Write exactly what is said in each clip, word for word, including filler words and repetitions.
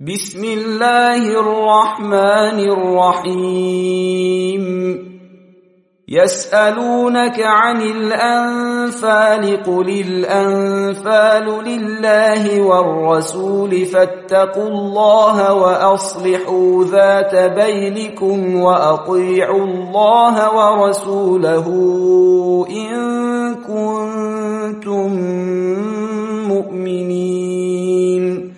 بسم الله الرحمن الرحيم يسألونك عن الأنفال قل الأنفال لله والرسول فاتقوا الله وأصلحوا ذات بينكم وأطيعوا الله ورسوله إن كنتم مؤمنين.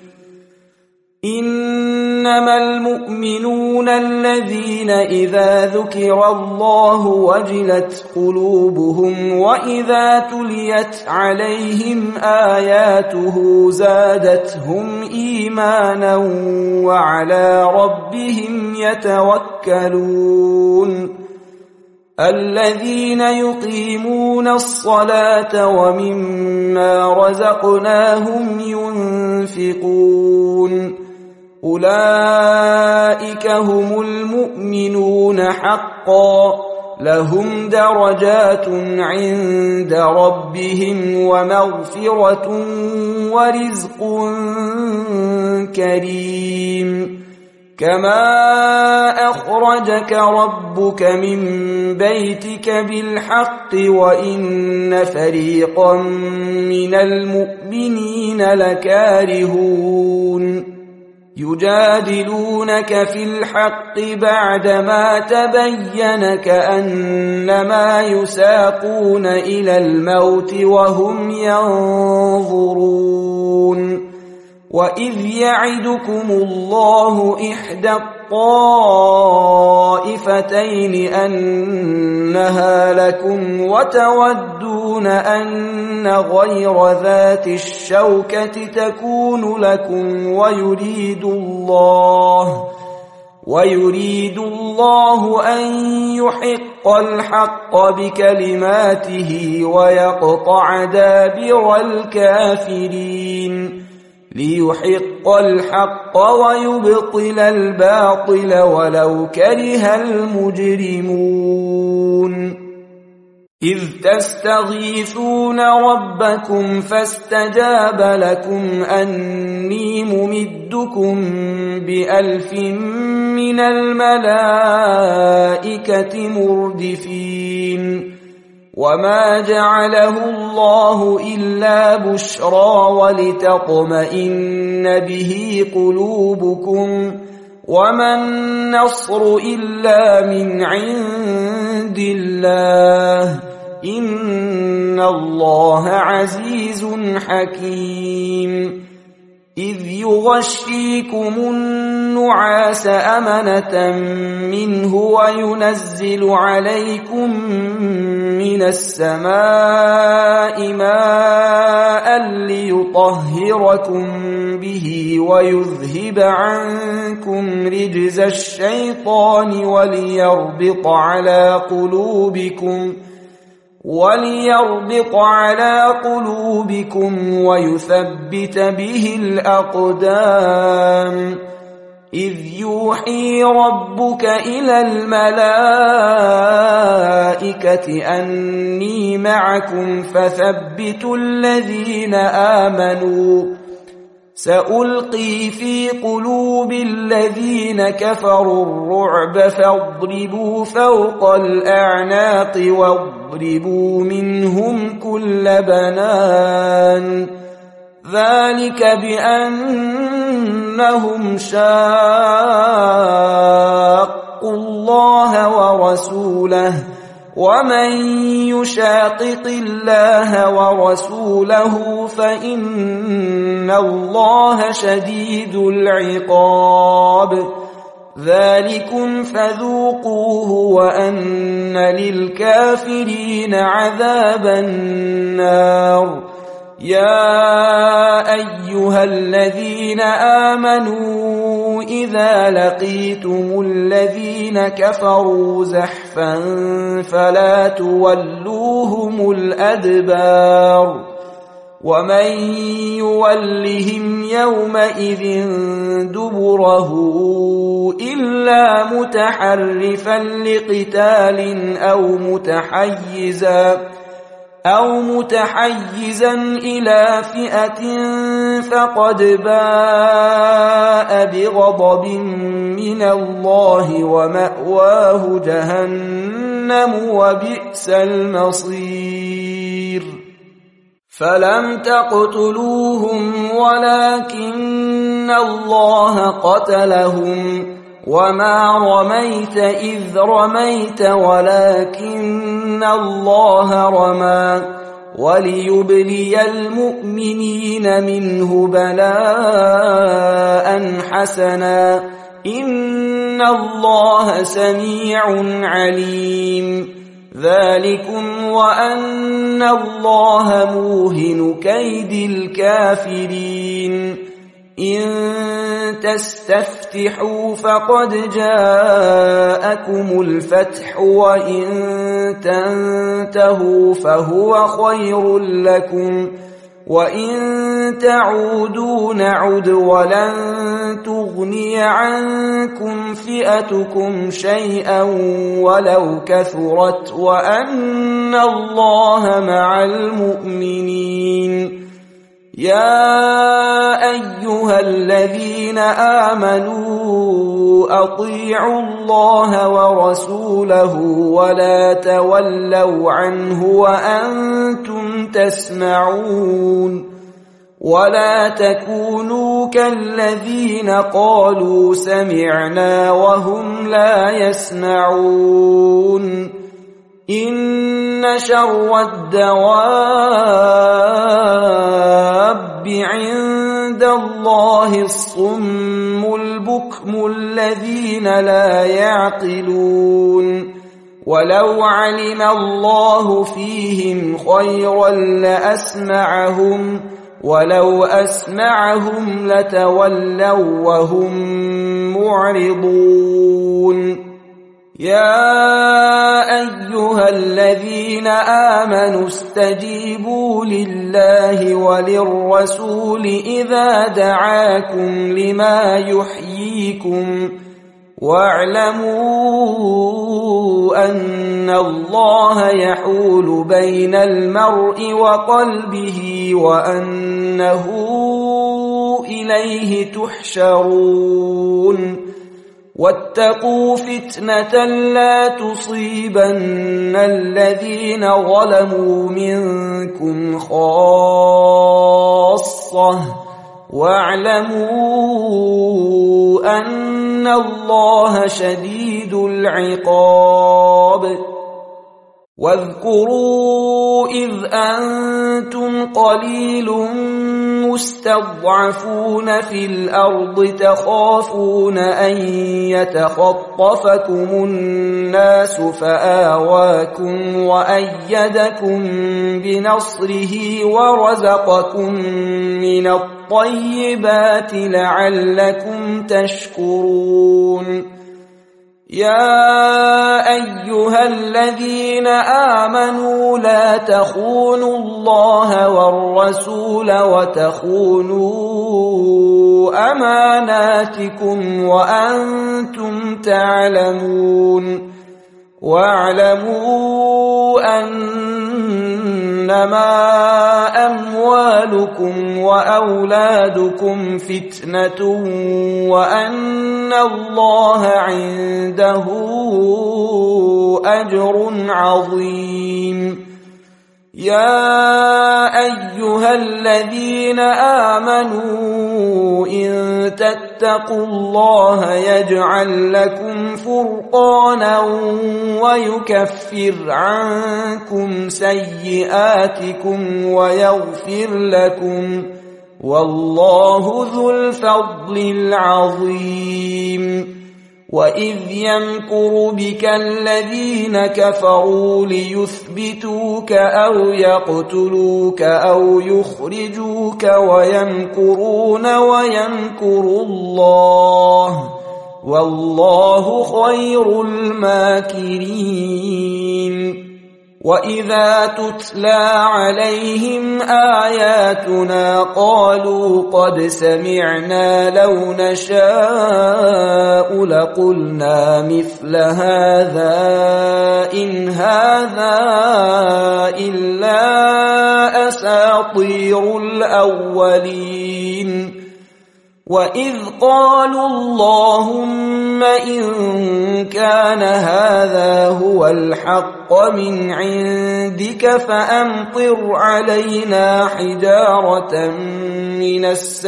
إنما المؤمنون الذين إذا ذكر الله وجلت قلوبهم وإذا تليت عليهم آياته زادتهم إيمانا وعلى ربهم يتوكلون. الذين يقيمون الصلاة ومما رزقناهم ينفقون أولئك هم المؤمنون حقا لهم درجات عند ربهم ومغفرة ورزق كريم. كما أخرجك ربك من بيتك بالحق وإن فريقا من المؤمنين لكارهون يجادلونك في الحق بعدما تبين كأنما يساقون إلى الموت وهم ينظرون. وإذ يعدكم الله إحدى الطائفتين أنها لكم وتودون أن غير ذات الشوكة تكون لكم ويريد الله ويريد الله أن يحق الحق بكلماته ويقطع دابر الكافرين ليحق الحق ويبطل الباطل ولو كره المجرمون. إذ تستغيثون ربكم فاستجاب لكم أني ممدكم بألف من الملائكة مردفين. وما جعله الله إلا بشرى ولتطمئن به قلوبكم وما النصر إلا من عند الله إن الله عزيز حكيم. إذ يغشيكم النعاس أمنة منه وينزل عليكم من السماء ماء ليطهركم به ويذهب عنكم رجز الشيطان وليربط على قلوبكم وليربط على قلوبكم ويثبت به الأقدام. إذ يوحي ربك إلى الملائكة أني معكم فثبتوا الذين آمنوا سألقي في قلوب الذين كفروا الرعب فاضربوا فوق الأعناق واضربوا منهم كل بنان. ذلك بأنهم شاقوا الله ورسوله ومن يشاقق الله ورسوله فإن الله شديد العقاب. ذلكم فذوقوه وأن للكافرين عذاب النار. يا أيها الذين آمنوا إذا لقيتم الذين كفروا زحفا فلا تولوهم الأدبار. ومن يولهم يومئذ دبره إلا متحرفا لقتال أو متحيزا أو متحيزا إلى فئة فقد باء بغضب من الله ومأواه جهنم وبئس المصير فلم تقتلوهم ولكن الله قتلهم وما رميت إذ رميت ولكن الله رمى وليبلي المؤمنين منه بلاء حسنا إن الله سميع عليم ذلكم وأن الله موهن كيد الكافرين إن تستفتحوا فقد جاءكم الفتح وإن تنتهوا فهو خير لكم وإن تعودوا نعد ولن تغني عنكم فئتكم شيئا ولو كثرت وأن الله مع المؤمنين يا أيها الذين آمنوا أطيعوا الله ورسوله ولا تولوا عنه وأنتم تسمعون ولا تكونوا كالذين قالوا سمعنا وهم لا يسمعون إن شر الدواب عند الله الصم البكم الذين لا يعقلون ولو علم الله فيهم خيرا لأسمعهم ولو أسمعهم لتولوا وهم معرضون يا أيها الذين آمنوا استجيبوا لله وللرسول إذا دعاكم لما يحييكم واعلموا أن الله يحول بين المرء وقلبه وأنه إليه تحشرون واتقوا فتنة لا تصيبن الذين ظلموا منكم خاصة واعلموا أن الله شديد العقاب واذكروا إذ أنتم قليل مستضعفون في الأرض تخافون أن يتخطفكم الناس فآواكم وأيدكم بنصره ورزقكم من الطيبات لعلكم تشكرون يا أيها الذين آمنوا لا تخونوا الله والرسول وتخونوا أماناتكم وأنتم تعلمون واعلموا أنما أموالكم وأولادكم فتنة وأن الله عنده أجر عظيم يا أيها الذين آمنوا إن تتقوا الله يجعل لكم فرقانا ويكفر عنكم سيئاتكم ويغفر لكم والله ذو الفضل العظيم وإذ يمكر بك الذين كفروا ليثبتوك أو يقتلوك أو يخرجوك ويمكرون ويمكر الله والله خير الماكرين وإذا تتلى عليهم آياتنا قالوا قد سمعنا لو نشاء لقلنا مثل هذا إن هذا إلا أساطير الأولين وإذ قالوا اللهم إن كان هذا هو الحق من عندك فأمطر علينا حجارة من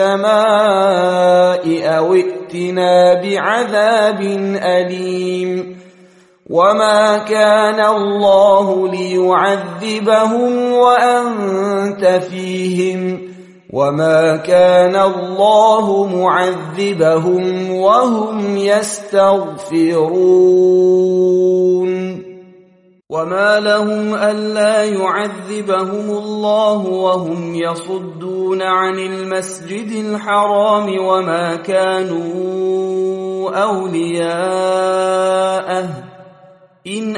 السماء أو ائتنا بعذاب أليم وما كان الله ليعذبهم وأنت فيهم وما كان الله معذبهم وهم يستغفرون وما لهم ألا يعذبهم الله وهم يصدون عن المسجد الحرام وما كانوا أولياءه إن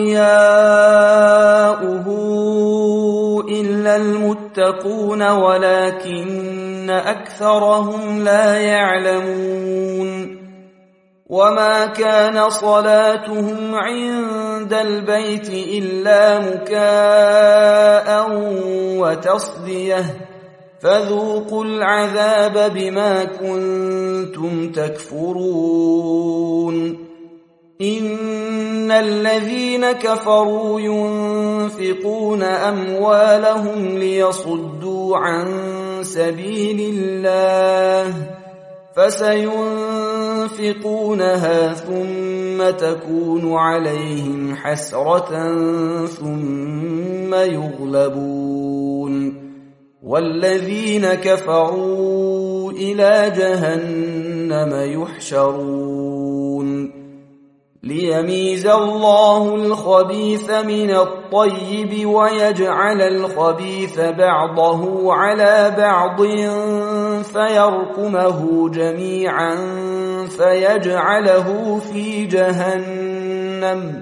أولياؤه إلا المتقون ولكن أكثرهم لا يعلمون وما كان صلاتهم عند البيت إلا مكاء وتصدية فذوقوا العذاب بما كنتم تكفرون إن الذين كفروا ينفقون أموالهم ليصدوا عن سبيل الله فسينفقونها ثم تكون عليهم حسرة ثم يغلبون والذين كفروا إلى جهنم يحشرون ليميز الله الخبيث من الطيب ويجعل الخبيث بعضه على بعض فيركمه جميعا فيجعله في جهنم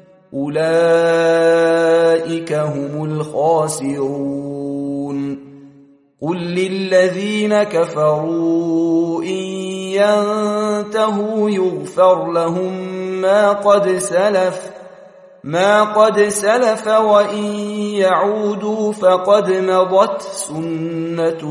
أولئك هم الخاسرون قل للذين كفروا إن ينتهوا يغفر لهم ما قد سلف ما قد سلف وإن يعودوا فقد مضت سنة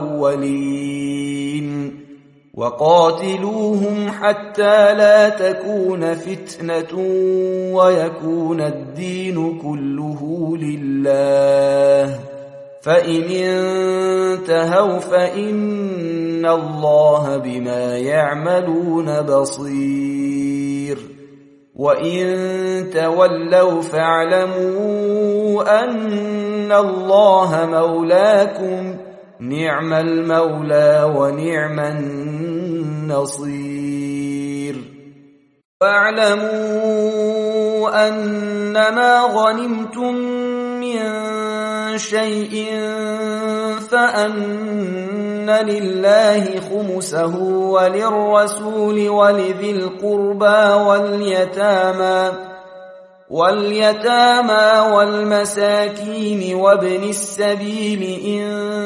الأولين وقاتلوهم حتى لا تكون فتنة ويكون الدين كله لله فإن انتهوا فإن الله بما يعملون بصير وإن تولوا فاعلموا أن الله مولاكم نعم المولى ونعم النصير واعلموا أنما غنمتم من شيء فأن لله خمسه وللرسول ولذي القربى واليتامى واليتامى والمساكين وابن السبيل إن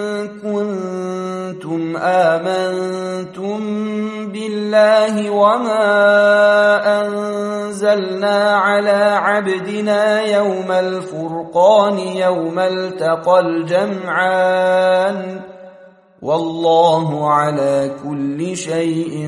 كنتم آمنتم بالله وما أنزلنا على عبدنا يوم الفرقان يوم التقى الجمعان والله على كل شيء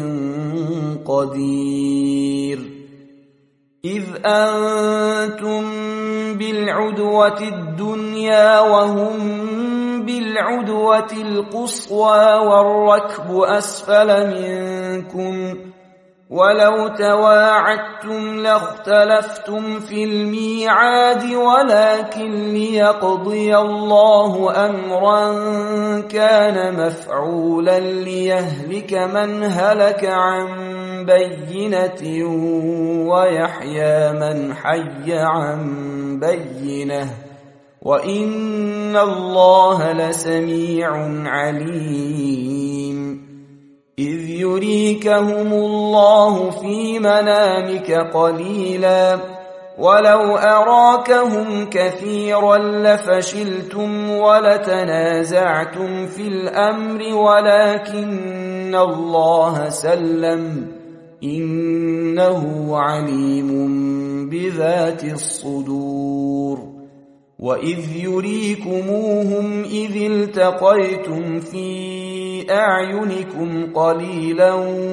قدير إذ أنتم بالعدوة الدنيا وهم بالعدوة القصوى والركب أسفل منكم ولو تواعدتم لاختلفتم في الميعاد ولكن ليقضي الله أمرا كان مفعولا ليهلك من هلك عن بينة ويحيى من حي عن بينة وإن الله لسميع عليم إذ يريكهم الله في منامك قليلا ولو أراكهم كثيرا لفشلتم ولتنازعتم في الأمر ولكن الله سلم إنه عليم بذات الصدور وإذ يريكموهم إذ التقيتم في أعينكم قليلا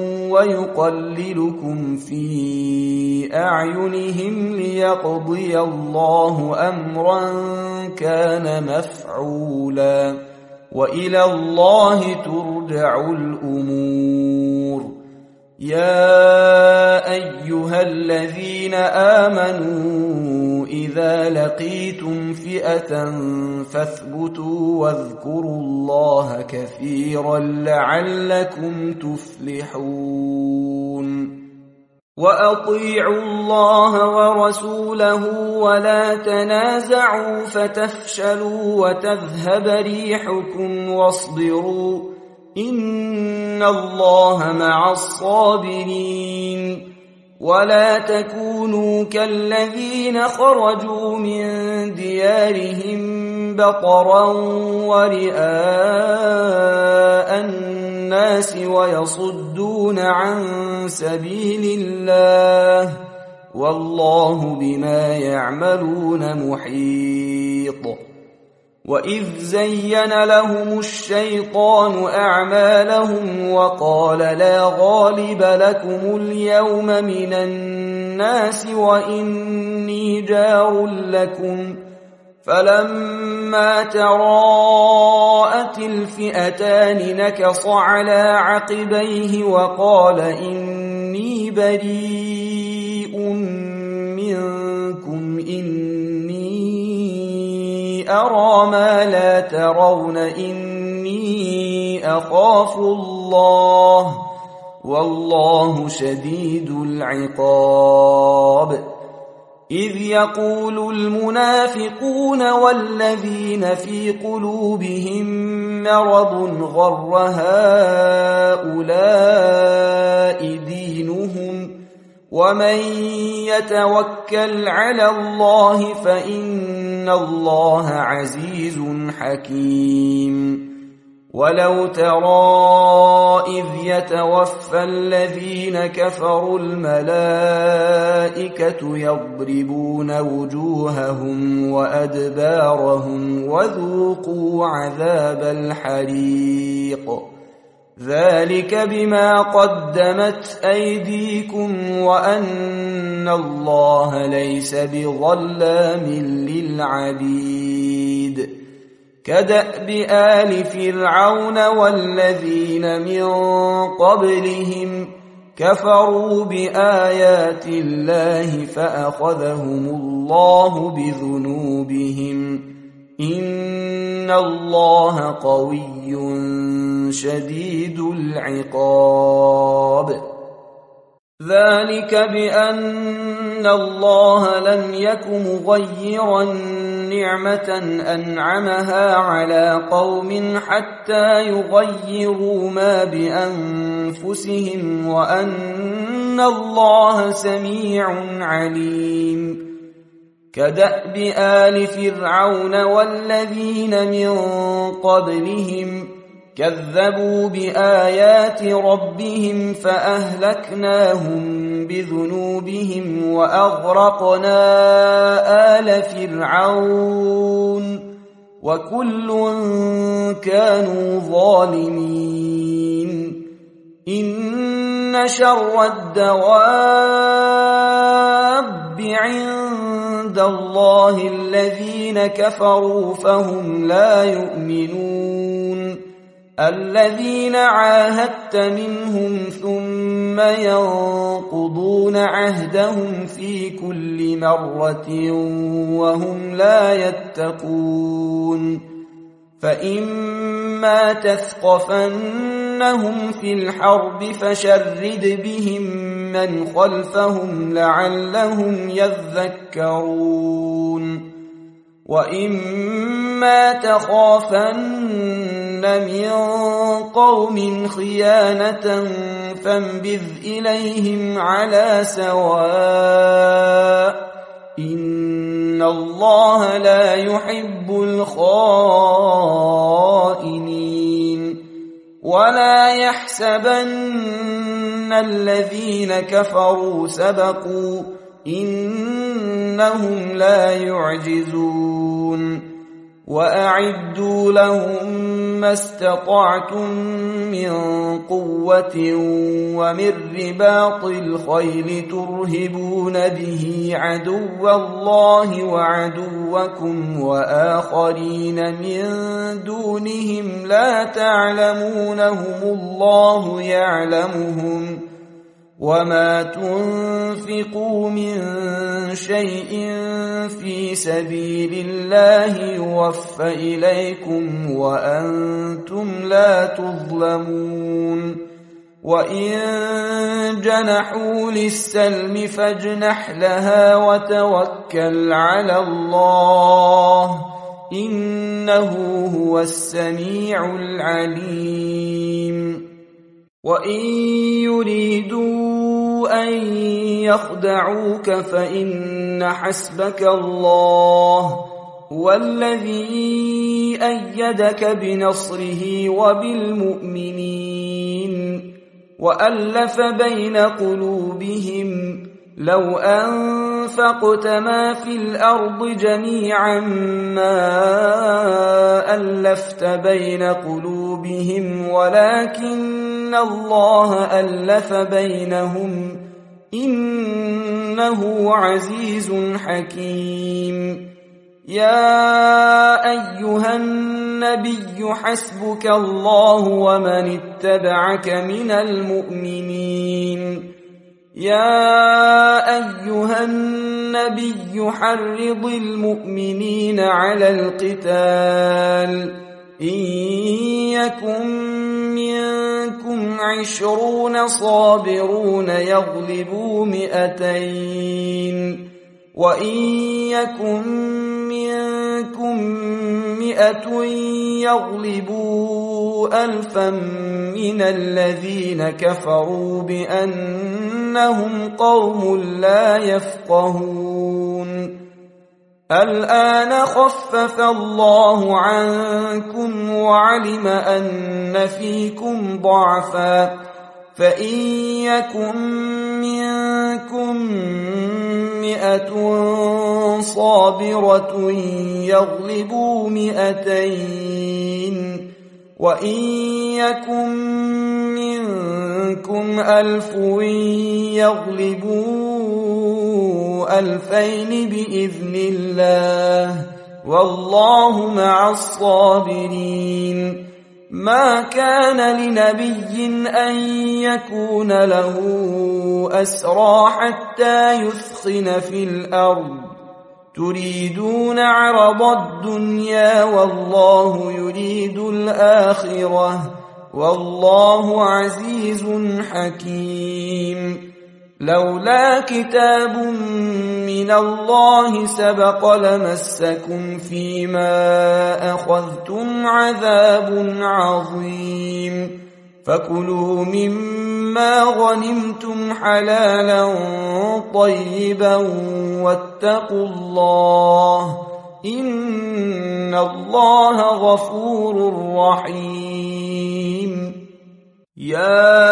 ويقللكم في أعينهم ليقضي الله أمرا كان مفعولا وإلى الله ترجع الأمور يا أيها الذين آمنوا إذا لقيتم فئة فاثبتوا واذكروا الله كثيرا لعلكم تفلحون وأطيعوا الله ورسوله ولا تنازعوا فتفشلوا وتذهب ريحكم واصبروا إن الله مع الصابرين ولا تكونوا كالذين خرجوا من ديارهم بطرا ورئاء الناس ويصدون عن سبيل الله والله بما يعملون محيط وإذ زين لهم الشيطان أعمالهم وقال لا غالب لكم اليوم من الناس وإني جار لكم فلما تراءت الفئتان نكص على عقبيه وقال إني بريء منكم إني أرى ما لا ترون إني أخاف الله والله شديد العقاب إذ يقول المنافقون والذين في قلوبهم مرض غر هؤلاء دينهم ومن يتوكل على الله فإن الله عزيز حكيم ولو ترى إذ يتوفى الذين كفروا الملائكة يضربون وجوههم وأدبارهم وذوقوا عذاب الحريق ذلك بما قدمت أيديكم وأن الله ليس بظلام للعبيد كدأب آل فرعون والذين من قبلهم كفروا بآيات الله فأخذهم الله بذنوبهم إن الله قوي شديد العقاب ذلك بأن الله لم يك مغيرا نعمة أنعمها على قوم حتى يغيروا ما بأنفسهم وأن الله سميع عليم كدأب آل فرعون والذين من قبلهم كذبوا بآيات ربهم فأهلكناهم بذنوبهم وأغرقنا آل فرعون وكل كانوا ظالمين إن شر الدواب عند الله الذين كفروا فهم لا يؤمنون الذين عاهدت منهم ثم ينقضون عهدهم في كل مرة وهم لا يتقون فإما تثقفنهم في الحرب فشرد بهم من خلفهم لعلهم يذكرون وإما تخافن من قوم خيانة فانبذ إليهم على سواء إن الله لا يحب الخائنين ولا يحسبن الذين كفروا سبقوا إنهم لا يعجزون وأعدوا لهم ما استطعتم من قوة ومن رباط الخيل ترهبون به عدو الله وعدوكم وآخرين من دونهم لا تعلمونهم الله يعلمهم وما تنفقوا من شيء في سبيل الله يوفى إليكم وأنتم لا تظلمون وإن جنحوا للسلم فاجنح لها وتوكل على الله إنه هو السميع العليم وإن يريدوا أن يخدعوك فإن حسبك الله هو الذي أيدك بنصره وبالمؤمنين وألف بين قلوبهم لو أنفقت ما في الأرض جميعا ما ألفت بين قلوبهم ولكن الله ألف بينهم إنه عزيز حكيم يا أيها النبي حسبك الله ومن اتبعك من المؤمنين يا أيها النبي حرض المؤمنين على القتال إن يكن منكم عشرون صابرون يغلبوا مئتين وإن يكن منكم مئة يغلبوا ألفا من الذين كفروا بأنهم قوم لا يفقهون الآن خفف الله عنكم وعلم أن فيكم ضعفا فإن يكن منكم مئة صابرة يغلبوا مئتين وإن يكن منكم ألف يغلبوا ألفين بإذن الله والله مع الصابرين ما كان لنبي أن يكون له أسرى حتى يثخن في الأرض تريدون عرض الدنيا والله يريد الآخرة والله عزيز حكيم لولا كتاب من الله سبق لمسكم فيما أخذتم عذاب عظيم فكلوا مما غنمتم حلالا طيبا واتقوا الله إن الله غفور رحيم يا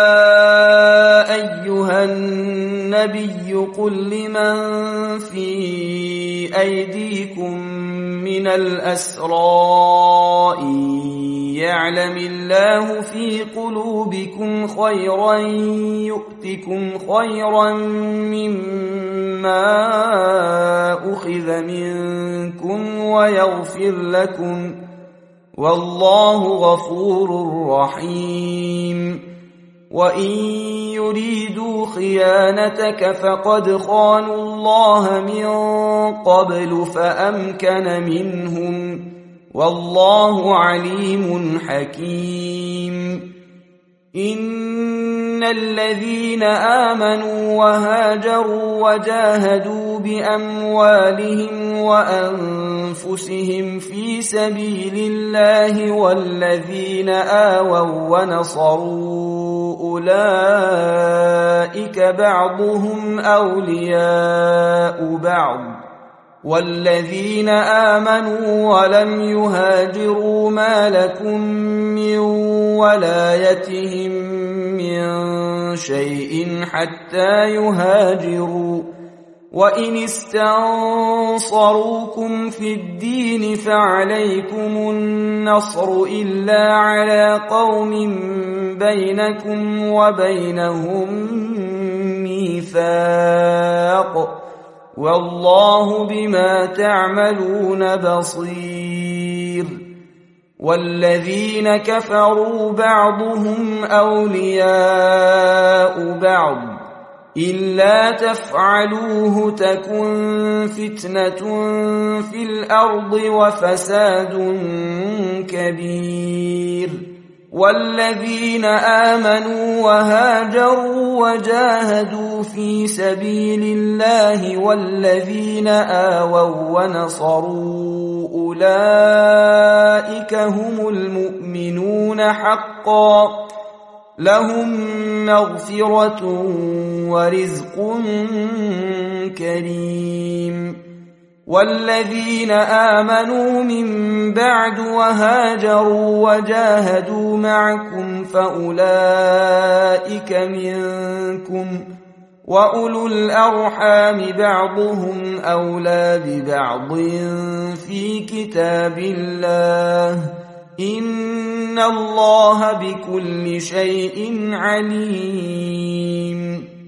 أيها النبي قل لمن في أيديكم من الأسرى إن يعلم الله في قلوبكم خيرا يؤتكم خيرا مما أخذ منكم ويغفر لكم والله غفور رحيم وإن يريدوا خيانتك فقد خانوا الله من قبل فأمكن منهم والله عليم حكيم إن الذين آمنوا وهاجروا وجاهدوا بأموالهم وأنفسهم في سبيل الله والذين آووا ونصروا أولئك بعضهم أولياء بعض والذين آمنوا ولم يهاجروا ما لكم من ولايتهم من شيء حتى يهاجروا وإن استنصروكم في الدين فعليكم النصر إلا على قوم بينكم وبينهم ميثاق والله بما تعملون بصير والذين كفروا بعضهم أولياء بعض إلا تفعلوه تكن فتنة في الأرض وفساد كبير والذين آمنوا وهاجروا وجاهدوا في سبيل الله والذين آووا ونصروا أولئك هم المؤمنون حقا لهم مغفرة ورزق كريم والذين آمنوا من بعد وهاجروا وجاهدوا معكم فأولئك منكم وأولو الأرحام بعضهم أولى ببعض في كتاب الله إن الله بكل شيء عليم